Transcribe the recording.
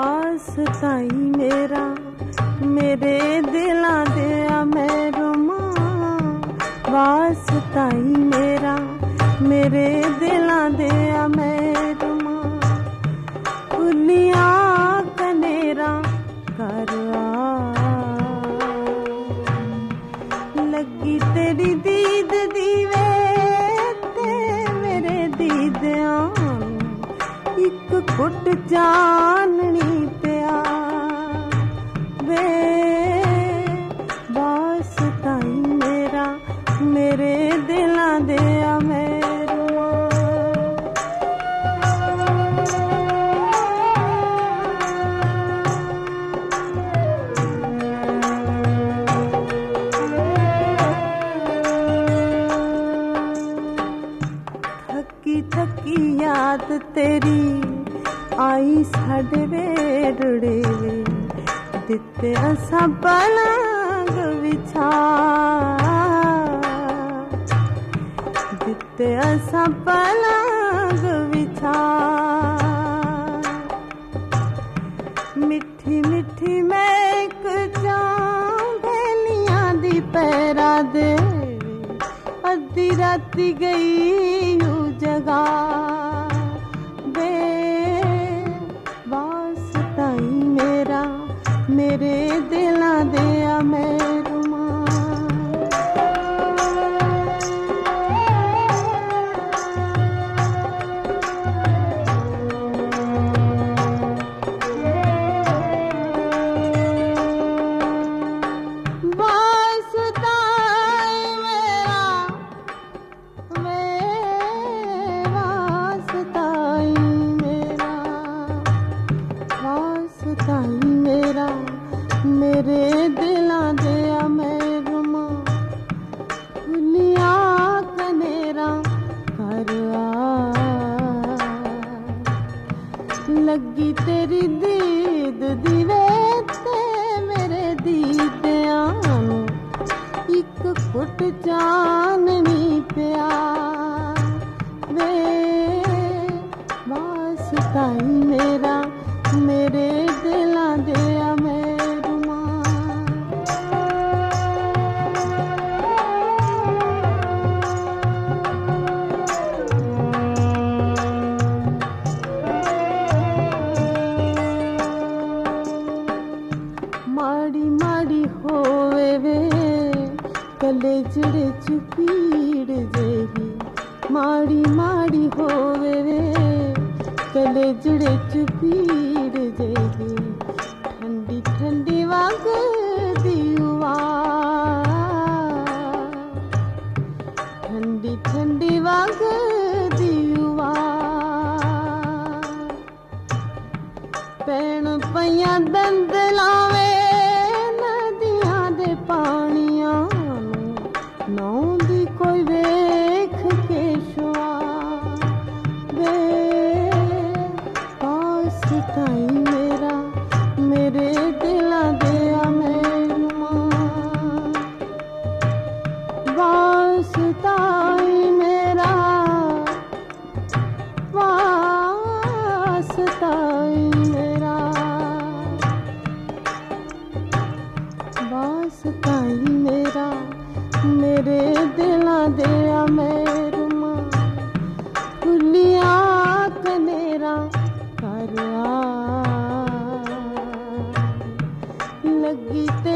ਵਾਸਤਾਈ ਮੇਰਾ ਮੇਰੇ ਦਿਲਾਂ ਦੇ ਆ ਮਹਿਰੂਮਾ ਵਾਸਤਾਈ ਮੇਰਾ ਮੇਰੇ ਦਿਲਾਂ ਦੇ ਆ ਮਹਿਰੂਮਾ ਖੁੱਲੀਆਂ ਕਨੇਰਾ ਕਰ ਆ ਲੱਗੀ ਤੇਰੀ ਦੀਦ ਦੀ ਵੇ ਤੇ ਮੇਰੇ ਦੀਦਿਆਂ ਇੱਕ ਘੁੱਟ ਚਾਨਣੀ ਪਿਆ ਵੇ ਵਾਸਤਾਈ ਮੇਰਾ ਮੇਰੇ ਦਿਲਾਂ ਦੇ ਆ थकी याद तेरी आई साडे वेरड़े वे दिते असा पलंग विछा दिते असा पलंग विछा मिठी मिठी महक बेलियां दी पैरा दे अद्धी राती गई जगा बे वास्ताई मेरा मेरे दिलां दे आ महरूमा मेरे दिलां दे आ महरूमा खुलियां कनेरा कर आ लगी तेरी दीद दी वे ते मेरे दीदियां एक घुट चाननी पिया वे वास्ताई मेरा मेरे दिलां दे आ माड़ी माड़ी होवे वे कले जड़े चुपीड़ जेही माड़ी माड़ी होवे वे कले जड़े चुपीड़ जेही ठंडी ठंडी वग दीवा ठंडी ठंडी वग दीवा पैण पईयां दंद लावे नदियां दे पानियां नौ दी कोई वेख के शुआ वे वास्ताई मेरा मेरे दिलां दे आ महरूमा वास्ताई मेरा वास्ताई मेरा वास्ताई मेरा मेरे दिलां दे आ महरूमा खुलियां कनेरा कर आ लगी ते